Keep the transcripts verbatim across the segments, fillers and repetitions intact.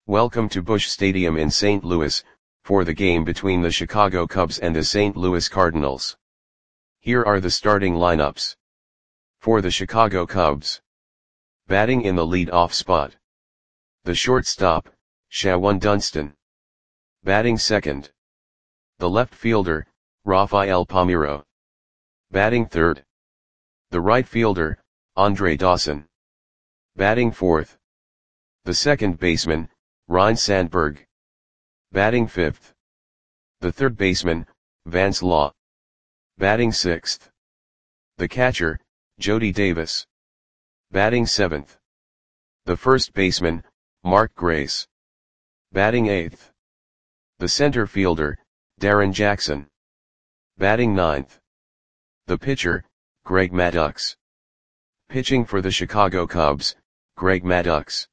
Welcome to Busch Stadium in Saint Louis, for the game between the Chicago Cubs and the Saint Louis Cardinals. Here are the starting lineups. For the Chicago Cubs. Batting in the lead-off spot. The shortstop, Shawon Dunston. Batting second. The left fielder, Rafael Palmeiro. Batting third. The right fielder, Andre Dawson. Batting fourth. The second baseman, Ryne Sandberg. Batting fifth. The third baseman, Vance Law. Batting sixth. The catcher, Jody Davis. Batting seventh. The first baseman, Mark Grace. Batting eighth. The center fielder, Darren Jackson. Batting ninth. The pitcher, Greg Maddux. Pitching for the Chicago Cubs, Greg Maddux.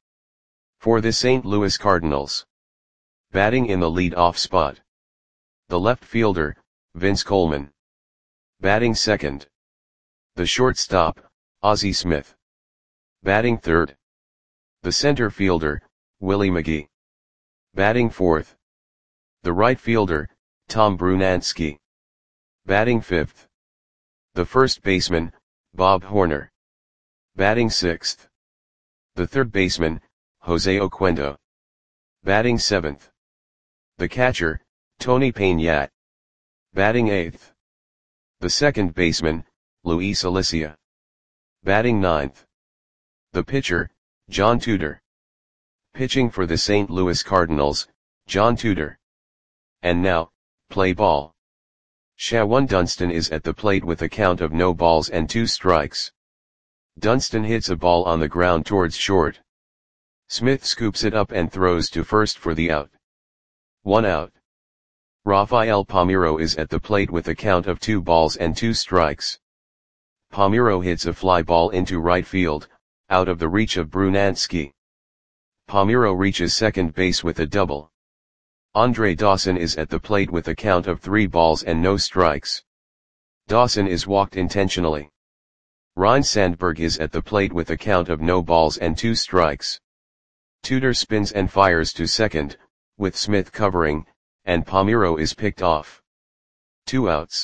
For the Saint Louis Cardinals. Batting in the lead-off spot. The left fielder, Vince Coleman. Batting second. The shortstop, Ozzie Smith. Batting third. The center fielder, Willie McGee. Batting fourth. The right fielder, Tom Brunansky. Batting fifth. The first baseman, Bob Horner. Batting sixth. The third baseman, Jose Oquendo. Batting seventh. The catcher, Tony Peña. Batting eighth. The second baseman, Luis Alicia. Batting ninth. The pitcher, John Tudor. Pitching for the Saint Louis Cardinals, John Tudor. And now, play ball. Shawon Dunston is at the plate with a count of no balls and two strikes. Dunston hits a ball on the ground towards short. Smith scoops it up and throws to first for the out. One out. Rafael Palmeiro is at the plate with a count of two balls and two strikes. Palmeiro hits a fly ball into right field, out of the reach of Brunansky. Palmeiro reaches second base with a double. Andre Dawson is at the plate with a count of three balls and no strikes. Dawson is walked intentionally. Ryne Sandberg is at the plate with a count of no balls and two strikes. Tudor spins and fires to second, with Smith covering, and Palmeiro is picked off. Two outs.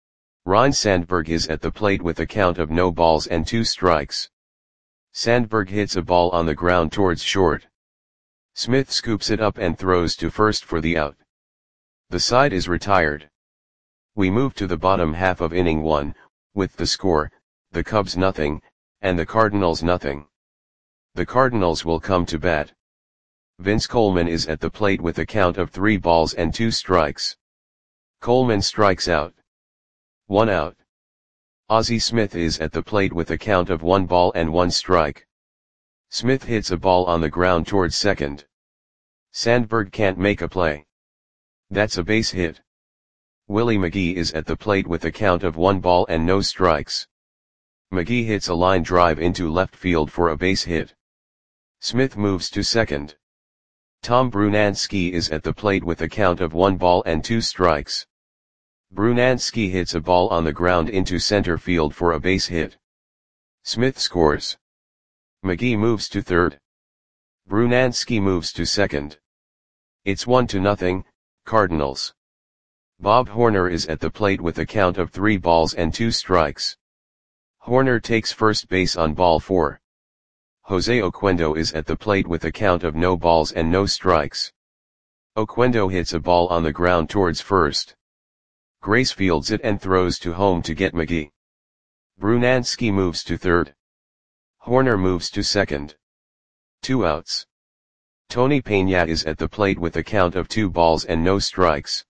Ryne Sandberg is at the plate with a count of no balls and two strikes. Sandberg hits a ball on the ground towards short. Smith scoops it up and throws to first for the out. The side is retired. We move to the bottom half of inning one, with the score, the Cubs nothing, and the Cardinals nothing. The Cardinals will come to bat. Vince Coleman is at the plate with a count of three balls and two strikes. Coleman strikes out. One out. Ozzie Smith is at the plate with a count of one ball and one strike. Smith hits a ball on the ground towards second. Sandberg can't make a play. That's a base hit. Willie McGee is at the plate with a count of one ball and no strikes. McGee hits a line drive into left field for a base hit. Smith moves to second. Tom Brunansky is at the plate with a count of one ball and two strikes. Brunansky hits a ball on the ground into center field for a base hit. Smith scores. McGee moves to third. Brunansky moves to second. It's one to nothing, Cardinals. Bob Horner is at the plate with a count of three balls and two strikes. Horner takes first base on ball four. Jose Oquendo is at the plate with a count of no balls and no strikes. Oquendo hits a ball on the ground towards first. Grace fields it and throws to home to get McGee. Brunansky moves to third. Horner moves to second. Two outs. Tony Peña is at the plate with a count of two balls and no strikes.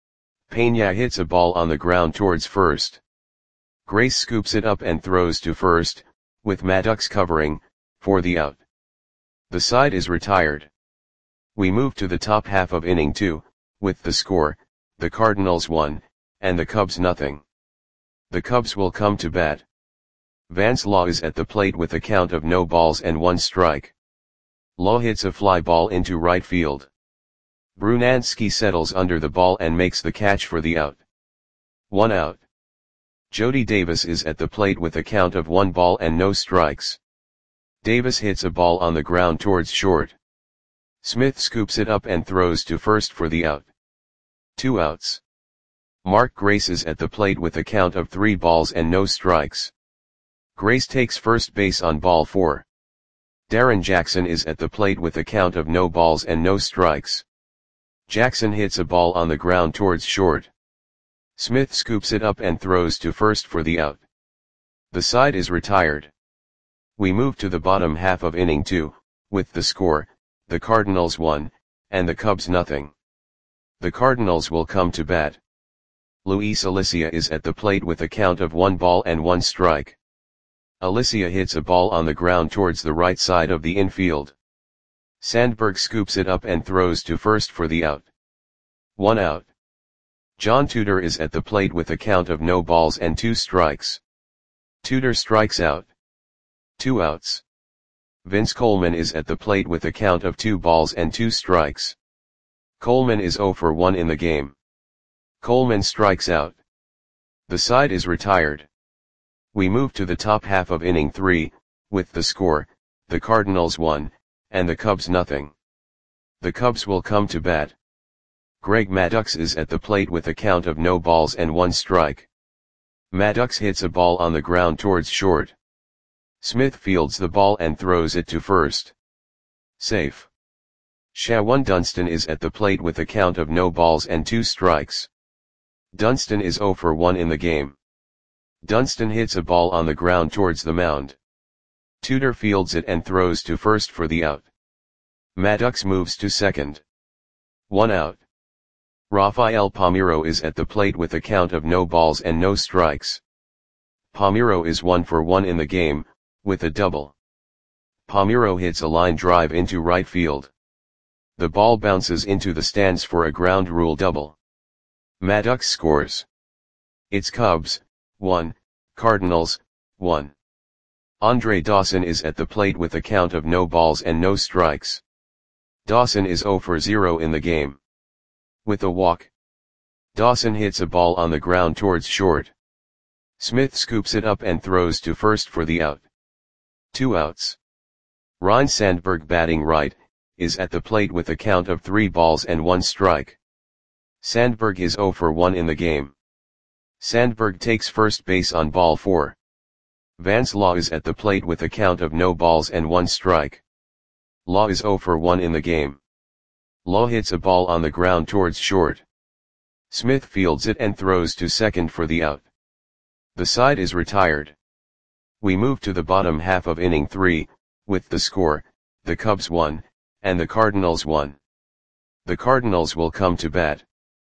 Peña hits a ball on the ground towards first. Grace scoops it up and throws to first, with Maddux covering, for the out. The side is retired. We move to the top half of inning two, with the score, the Cardinals one, and the Cubs nothing. The Cubs will come to bat. Vance Law is at the plate with a count of no balls and one strike. Law hits a fly ball into right field. Brunansky settles under the ball and makes the catch for the out. One out. Jody Davis is at the plate with a count of one ball and no strikes. Davis hits a ball on the ground towards short. Smith scoops it up and throws to first for the out. Two outs. Mark Grace is at the plate with a count of three balls and no strikes. Grace takes first base on ball four. Darren Jackson is at the plate with a count of no balls and no strikes. Jackson hits a ball on the ground towards short. Smith scoops it up and throws to first for the out. The side is retired. We move to the bottom half of inning two, with the score, the Cardinals one, and the Cubs nothing. The Cardinals will come to bat. Luis Alicia is at the plate with a count of one ball and one strike. Alicia hits a ball on the ground towards the right side of the infield. Sandberg scoops it up and throws to first for the out. One out. John Tudor is at the plate with a count of no balls and two strikes. Tudor strikes out. Two outs. Vince Coleman is at the plate with a count of two balls and two strikes. Coleman is oh for one in the game. Coleman strikes out. The side is retired. We move to the top half of inning three, with the score, the Cardinals one, and the Cubs nothing. The Cubs will come to bat. Greg Maddux is at the plate with a count of no balls and one strike. Maddux hits a ball on the ground towards short. Smith fields the ball and throws it to first. Safe. Shawan Dunston is at the plate with a count of no balls and two strikes. Dunston is oh for one in the game. Dunston hits a ball on the ground towards the mound. Tudor fields it and throws to first for the out. Maddux moves to second. One out. Rafael Palmeiro is at the plate with a count of no balls and no strikes. Palmeiro is one for one in the game, with a double. Palmeiro hits a line drive into right field. The ball bounces into the stands for a ground rule double. Maddux scores. It's Cubs, one, Cardinals, one. Andre Dawson is at the plate with a count of no balls and no strikes. Dawson is oh for zero in the game. With a walk. Dawson hits a ball on the ground towards short. Smith scoops it up and throws to first for the out. Two outs. Ryne Sandberg, batting right, is at the plate with a count of three balls and one strike. Sandberg is oh for one in the game. Sandberg takes first base on ball four. Vance Law is at the plate with a count of no balls and one strike. Law is oh for one in the game. Law hits a ball on the ground towards short. Smith fields it and throws to second for the out. The side is retired. We move to the bottom half of inning three, with the score, the Cubs one, and the Cardinals one. The Cardinals will come to bat.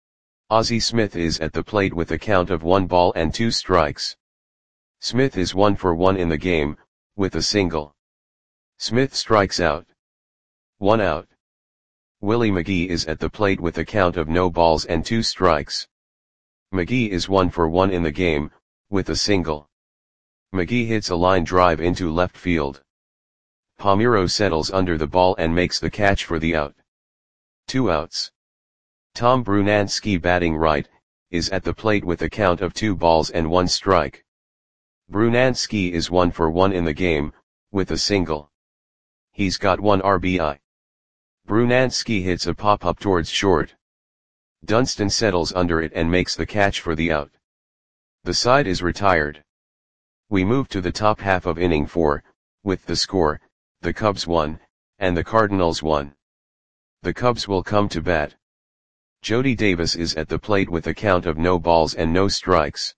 Ozzie Smith is at the plate with a count of one ball and two strikes. Smith is one for one in the game, with a single. Smith strikes out. One out. Willie McGee is at the plate with a count of no balls and two strikes. McGee is one for one in the game, with a single. McGee hits a line drive into left field. Palmeiro settles under the ball and makes the catch for the out. Two outs. Tom Brunansky, batting right, is at the plate with a count of two balls and one strike. Brunansky is one for one in the game, with a single. He's got one R B I. Brunansky hits a pop-up towards short. Dunston settles under it and makes the catch for the out. The side is retired. We move to the top half of inning four, with the score, the Cubs one, and the Cardinals one. The Cubs will come to bat. Jody Davis is at the plate with a count of no balls and no strikes.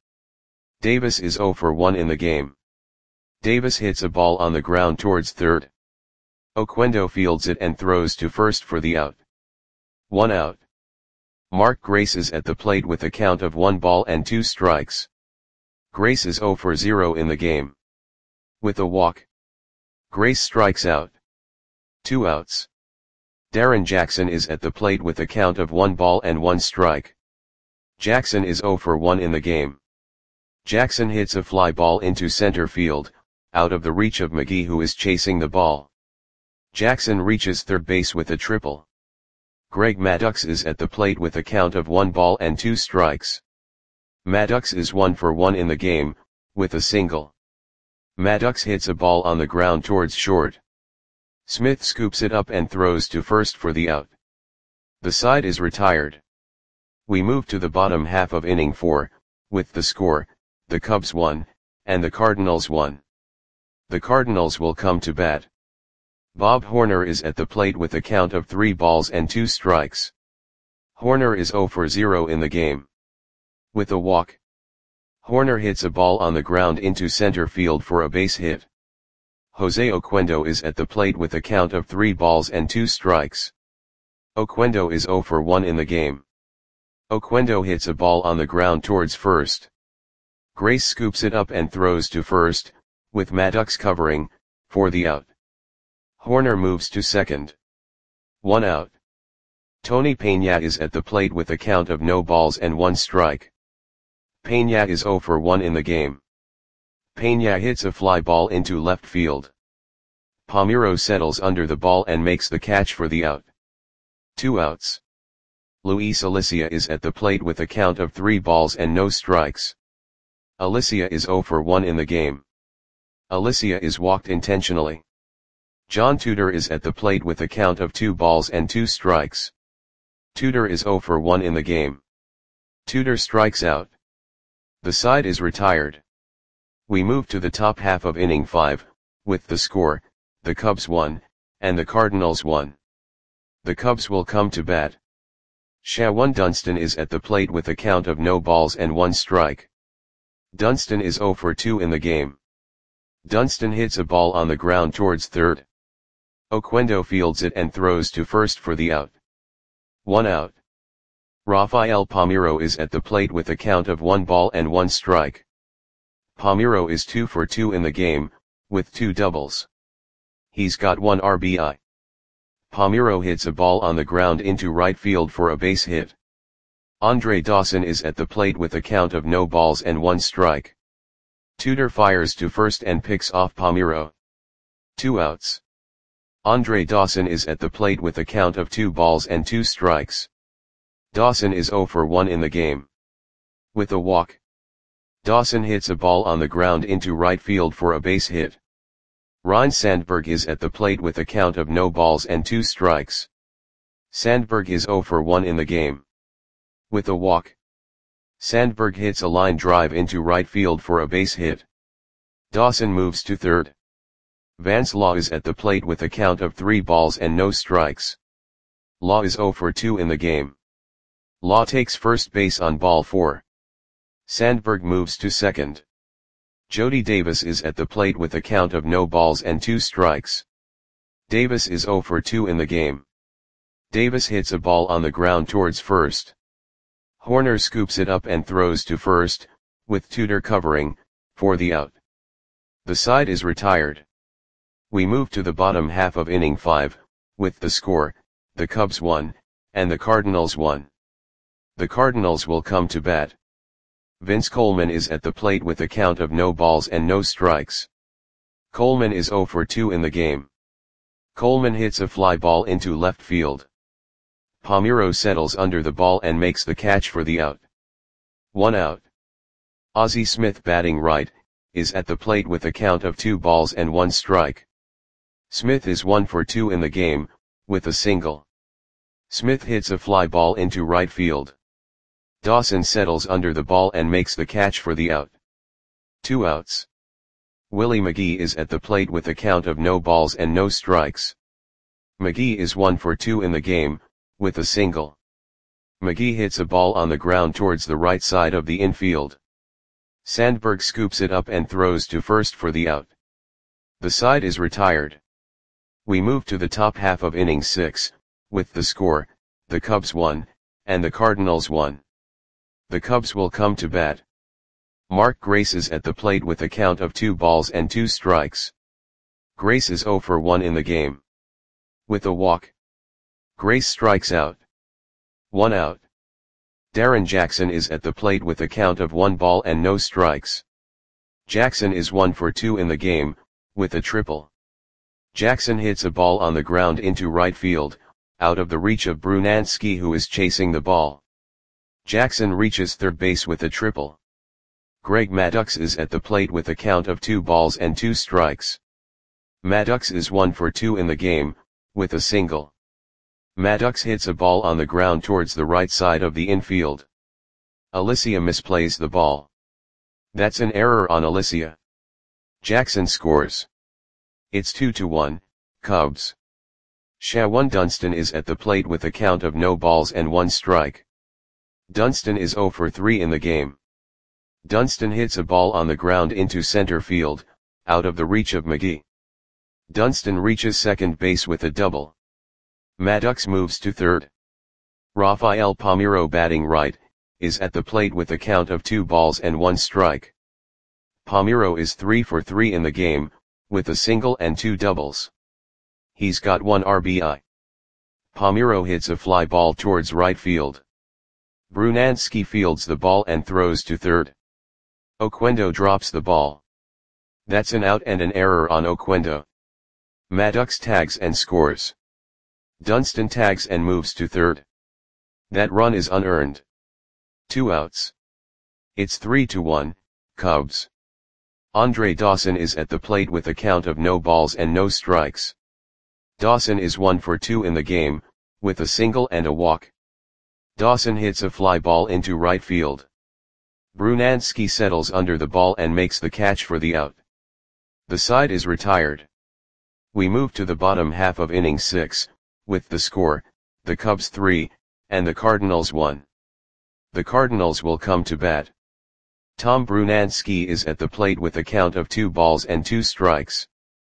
Davis is oh for one in the game. Davis hits a ball on the ground towards third. Oquendo fields it and throws to first for the out. One out. Mark Grace is at the plate with a count of one ball and two strikes. Grace is oh for zero in the game. With a walk. Grace strikes out. Two outs. Darren Jackson is at the plate with a count of one ball and one strike. Jackson is oh for one in the game. Jackson hits a fly ball into center field, out of the reach of McGee, who is chasing the ball. Jackson reaches third base with a triple. Greg Maddux is at the plate with a count of one ball and two strikes. Maddux is one for one in the game, with a single. Maddux hits a ball on the ground towards short. Smith scoops it up and throws to first for the out. The side is retired. We move to the bottom half of inning four, with the score, the Cubs won, and the Cardinals won. The Cardinals will come to bat. Bob Horner is at the plate with a count of three balls and two strikes. Horner is zero for zero in the game. With a walk, Horner hits a ball on the ground into center field for a base hit. Jose Oquendo is at the plate with a count of three balls and two strikes. Oquendo is zero for one in the game. Oquendo hits a ball on the ground towards first. Grace scoops it up and throws to first, with Maddox covering, for the out. Horner moves to second. One out. Tony Peña is at the plate with a count of no balls and one strike. Peña is zero for one in the game. Peña hits a fly ball into left field. Palmeiro settles under the ball and makes the catch for the out. Two outs. Luis Alicia is at the plate with a count of three balls and no strikes. Alicia is zero for one in the game. Alicia is walked intentionally. John Tudor is at the plate with a count of two balls and two strikes. Tudor is zero for one in the game. Tudor strikes out. The side is retired. We move to the top half of inning five, with the score, the Cubs won, and the Cardinals won. The Cubs will come to bat. Shawan Dunston is at the plate with a count of no balls and one strike. Dunston is zero for two in the game. Dunston hits a ball on the ground towards third. Oquendo fields it and throws to first for the out. One out. Rafael Palmeiro is at the plate with a count of one ball and one strike. Palmeiro is two for two in the game, with two doubles. He's got one R B I. Palmeiro hits a ball on the ground into right field for a base hit. Andre Dawson is at the plate with a count of no balls and one strike. Tudor fires to first and picks off Palmeiro. Two outs. Andre Dawson is at the plate with a count of two balls and two strikes. Dawson is zero for one in the game. With a walk, Dawson hits a ball on the ground into right field for a base hit. Ryne Sandberg is at the plate with a count of no balls and two strikes. Sandberg is zero for one in the game. With a walk, Sandberg hits a line drive into right field for a base hit. Dawson moves to third. Vance Law is at the plate with a count of three balls and no strikes. Law is zero for two in the game. Law takes first base on ball four. Sandberg moves to second. Jody Davis is at the plate with a count of no balls and two strikes. Davis is zero for two in the game. Davis hits a ball on the ground towards first. Horner scoops it up and throws to first, with Tudor covering, for the out. The side is retired. We move to the bottom half of inning five, with the score, the Cubs won, and the Cardinals won. The Cardinals will come to bat. Vince Coleman is at the plate with a count of no balls and no strikes. Coleman is zero for two in the game. Coleman hits a fly ball into left field. Palmeiro settles under the ball and makes the catch for the out. One out. Ozzie Smith, batting right, is at the plate with a count of two balls and one strike. Smith is one for two in the game, with a single. Smith hits a fly ball into right field. Dawson settles under the ball and makes the catch for the out. Two outs. Willie McGee is at the plate with a count of no balls and no strikes. McGee is one for two in the game, with a single. McGee hits a ball on the ground towards the right side of the infield. Sandberg scoops it up and throws to first for the out. The side is retired. We move to the top half of inning six, with the score, the Cubs won, and the Cardinals won. The Cubs will come to bat. Mark Grace is at the plate with a count of two balls and two strikes. Grace is zero for one in the game. With a walk, Grace strikes out. One out. Darren Jackson is at the plate with a count of one ball and no strikes. Jackson is one for two in the game, with a triple. Jackson hits a ball on the ground into right field, out of the reach of Brunansky, who is chasing the ball. Jackson reaches third base with a triple. Greg Maddux is at the plate with a count of two balls and two strikes. Maddox is one for two in the game, with a single. Maddox hits a ball on the ground towards the right side of the infield. Alicia misplays the ball. That's an error on Alicia. Jackson scores. It's two to one, Cubs. Shawan Dunston is at the plate with a count of no balls and one strike. Dunston is zero for three in the game. Dunston hits a ball on the ground into center field, out of the reach of McGee. Dunston reaches second base with a double. Maddox moves to third. Rafael Palmeiro, batting right, is at the plate with a count of two balls and one strike. Palmeiro is three for three in the game, with a single and two doubles. He's got one R B I. Palmeiro hits a fly ball towards right field. Brunansky fields the ball and throws to third. Oquendo drops the ball. That's an out and an error on Oquendo. Maddox tags and scores. Dunston tags and moves to third. That run is unearned. Two outs. It's three to one, Cubs. Andre Dawson is at the plate with a count of no balls and no strikes. Dawson is one for two in the game, with a single and a walk. Dawson hits a fly ball into right field. Brunansky settles under the ball and makes the catch for the out. The side is retired. We move to the bottom half of inning six, with the score, the Cubs three, and the Cardinals one. The Cardinals will come to bat. Tom Brunansky is at the plate with a count of two balls and two strikes.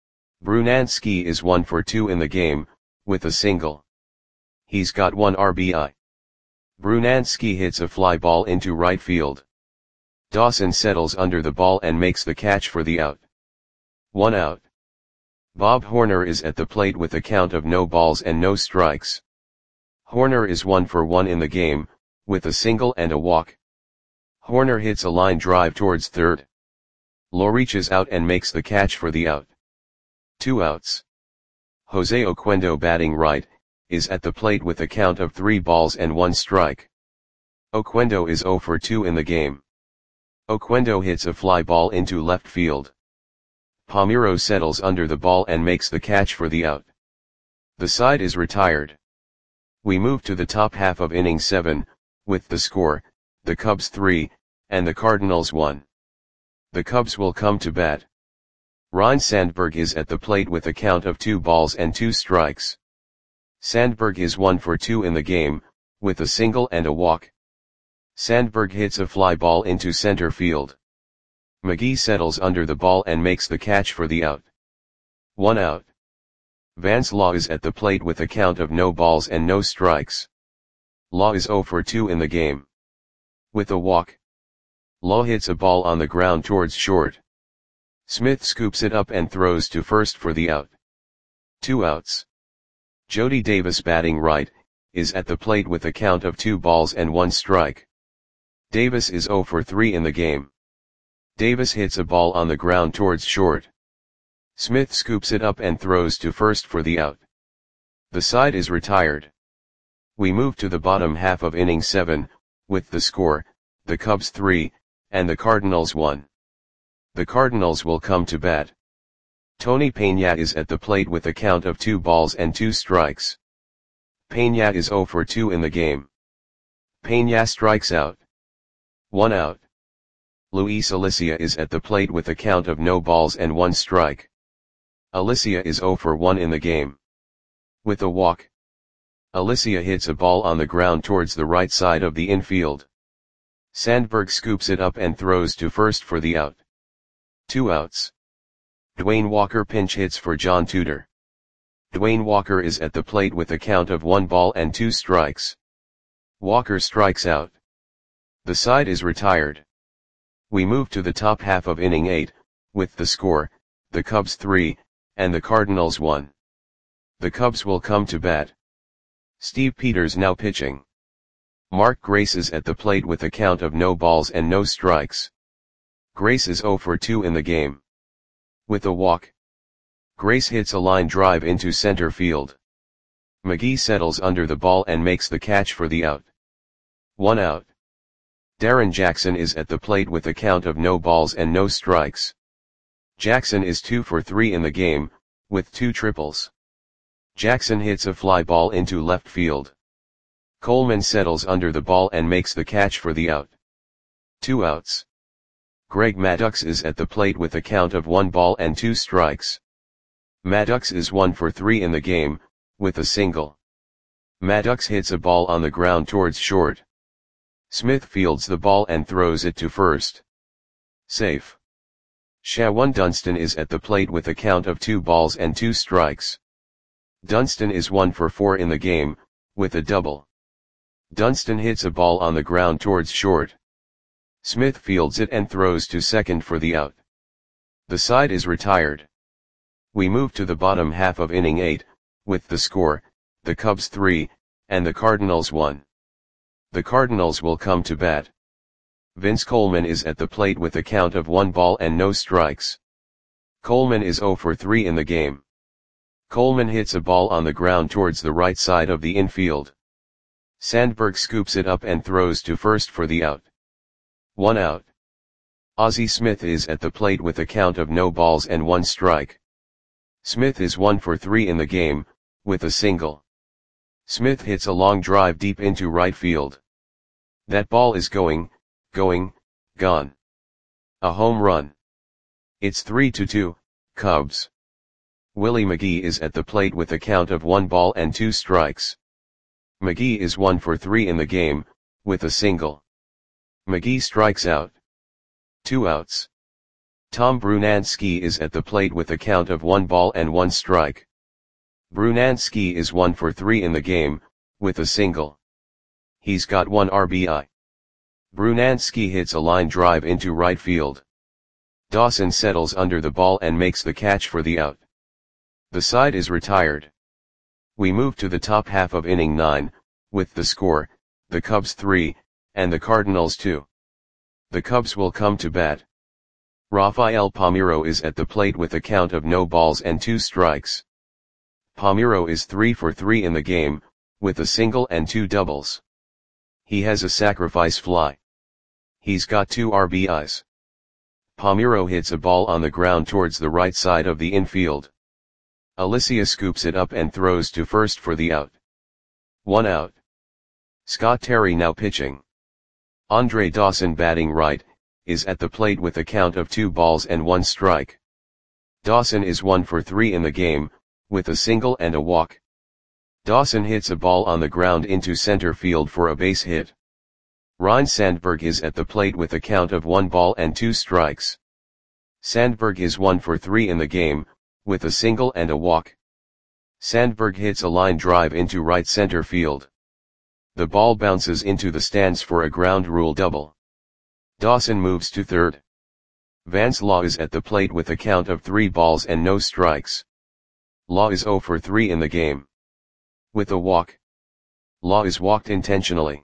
Brunansky is one for two in the game, with a single. He's got one R B I. Brunansky hits a fly ball into right field. Dawson settles under the ball and makes the catch for the out. One out. Bob Horner is at the plate with a count of no balls and no strikes. Horner is one for one in the game, with a single and a walk. Horner hits a line drive towards third. Law reaches out and makes the catch for the out. Two outs. Jose Oquendo, batting right, is at the plate with a count of three balls and one strike. Oquendo is zero for two in the game. Oquendo hits a fly ball into left field. Palmeiro settles under the ball and makes the catch for the out. The side is retired. We move to the top half of inning seven, with the score, the Cubs three, and the Cardinals one. The Cubs will come to bat. Ryne Sandberg is at the plate with a count of two balls and two strikes. Sandberg is one for two in the game, with a single and a walk. Sandberg hits a fly ball into center field. McGee settles under the ball and makes the catch for the out. One out. Vance Law is at the plate with a count of no balls and no strikes. Law is zero for two in the game. With a walk. Law hits a ball on the ground towards short. Smith scoops it up and throws to first for the out. Two outs. Jody Davis, batting right, is at the plate with a count of two balls and one strike. Davis is zero for three in the game. Davis hits a ball on the ground towards short. Smith scoops it up and throws to first for the out. The side is retired. We move to the bottom half of inning seven, with the score, the Cubs three, and the Cardinals one. The Cardinals will come to bat. Tony Peña is at the plate with a count of two balls and two strikes. Peña is zero for two in the game. Peña strikes out. One out. Luis Alicia is at the plate with a count of no balls and one strike. Alicia is zero for one in the game. With a walk. Alicia hits a ball on the ground towards the right side of the infield. Sandberg scoops it up and throws to first for the out. Two outs. Dwayne Walker pinch hits for John Tudor. Dwayne Walker is at the plate with a count of one ball and two strikes. Walker strikes out. The side is retired. We move to the top half of inning eight, with the score, the Cubs three, and the Cardinals one. The Cubs will come to bat. Steve Peters now pitching. Mark Grace is at the plate with a count of no balls and no strikes. Grace is zero for two in the game. With a walk. Grace hits a line drive into center field. McGee settles under the ball and makes the catch for the out. One out. Darren Jackson is at the plate with a count of no balls and no strikes. Jackson is two for three in the game, with two triples. Jackson hits a fly ball into left field. Coleman settles under the ball and makes the catch for the out. Two outs. Greg Maddux is at the plate with a count of one ball and two strikes. Maddux is one for three in the game, with a single. Maddux hits a ball on the ground towards short. Smith fields the ball and throws it to first. Safe. Shawan Dunston is at the plate with a count of two balls and two strikes. Dunston is one for four in the game, with a double. Dunston hits a ball on the ground towards short. Smith fields it and throws to second for the out. The side is retired. We move to the bottom half of inning eight, with the score, the Cubs three, and the Cardinals one. The Cardinals will come to bat. Vince Coleman is at the plate with a count of one ball and no strikes. Coleman is zero for three in the game. Coleman hits a ball on the ground towards the right side of the infield. Sandberg scoops it up and throws to first for the out. One out. Ozzie Smith is at the plate with a count of no balls and one strike. Smith is one for three in the game, with a single. Smith hits a long drive deep into right field. That ball is going, going, gone. A home run. It's three to two, Cubs. Willie McGee is at the plate with a count of one ball and two strikes. McGee is one for three in the game, with a single. McGee strikes out. Two outs. Tom Brunansky is at the plate with a count of one ball and one strike. Brunansky is one for three in the game, with a single. He's got one R B I. Brunansky hits a line drive into right field. Dawson settles under the ball and makes the catch for the out. The side is retired. We move to the top half of inning nine, with the score, the Cubs three, and the Cardinals two. The Cubs will come to bat. Rafael Palmeiro is at the plate with a count of no balls and two strikes. Palmeiro is three for three in the game, with a single and two doubles. He has a sacrifice fly. He's got two R B Is. Palmeiro hits a ball on the ground towards the right side of the infield. Alicia scoops it up and throws to first for the out. One out. Scott Terry now pitching. Andre Dawson batting right, is at the plate with a count of two balls and one strike. Dawson is one for three in the game, with a single and a walk. Dawson hits a ball on the ground into center field for a base hit. Ryne Sandberg is at the plate with a count of one ball and two strikes. Sandberg is one for three in the game, with a single and a walk. Sandberg hits a line drive into right center field. The ball bounces into the stands for a ground rule double. Dawson moves to third. Vance Law is at the plate with a count of three balls and no strikes. Law is zero for three in the game. With a walk. Law is walked intentionally.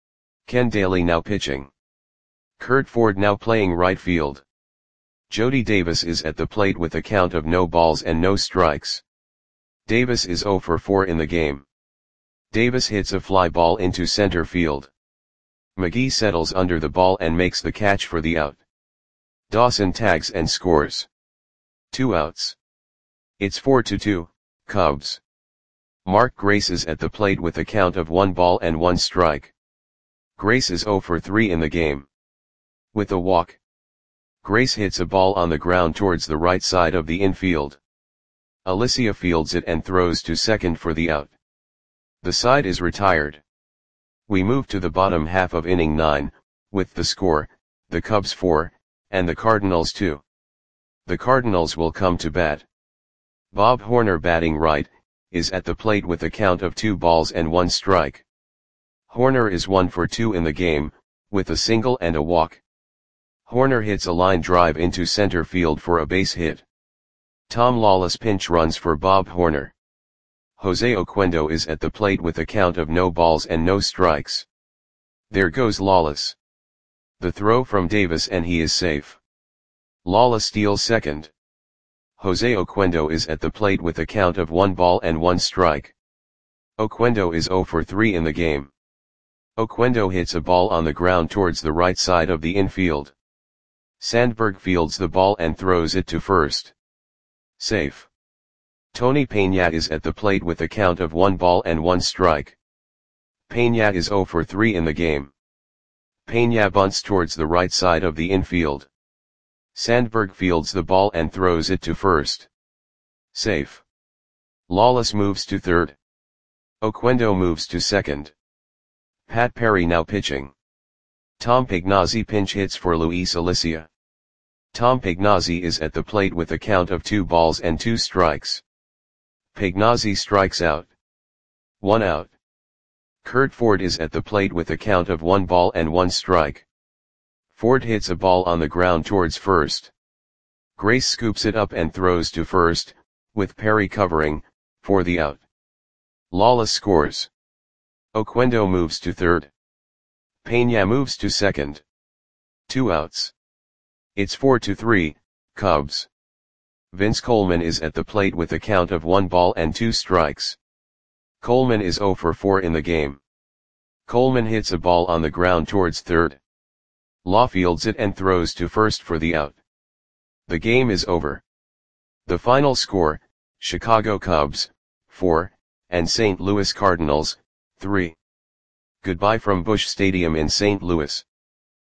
Ken Daly now pitching. Kurt Ford now playing right field. Jody Davis is at the plate with a count of no balls and no strikes. Davis is zero for four in the game. Davis hits a fly ball into center field. McGee settles under the ball and makes the catch for the out. Dawson tags and scores. Two outs. It's four to two, Cubs. Mark Grace is at the plate with a count of one ball and one strike. Grace is zero for three in the game. With a walk. Grace hits a ball on the ground towards the right side of the infield. Alicia fields it and throws to second for the out. The side is retired. We move to the bottom half of inning nine, with the score, the Cubs four, and the Cardinals two. The Cardinals will come to bat. Bob Horner batting right, is at the plate with a count of two balls and one strike. Horner is one for two in the game, with a single and a walk. Horner hits a line drive into center field for a base hit. Tom Lawless pinch runs for Bob Horner. Jose Oquendo is at the plate with a count of no balls and no strikes. There goes Lawless. The throw from Davis and he is safe. Lawless steals second. Jose Oquendo is at the plate with a count of one ball and one strike. Oquendo is zero for three in the game. Oquendo hits a ball on the ground towards the right side of the infield. Sandberg fields the ball and throws it to first. Safe. Tony Peña is at the plate with a count of one ball and one strike. Peña is zero for three in the game. Peña bunts towards the right side of the infield. Sandberg fields the ball and throws it to first. Safe. Lawless moves to third. Oquendo moves to second. Pat Perry now pitching. Tom Pagnozzi pinch hits for Luis Alicia. Tom Pagnozzi is at the plate with a count of two balls and two strikes. Pagnozzi strikes out. One out. Kurt Ford is at the plate with a count of one ball and one strike. Ford hits a ball on the ground towards first. Grace scoops it up and throws to first, with Perry covering, for the out. Lawless scores. Oquendo moves to third. Peña moves to second. Two outs. It's four to three, Cubs. Vince Coleman is at the plate with a count of one ball and two strikes. Coleman is zero for four in the game. Coleman hits a ball on the ground towards third. Law fields it and throws to first for the out. The game is over. The final score, Chicago Cubs, four, and Saint Louis Cardinals, three. Goodbye from Busch Stadium in Saint Louis.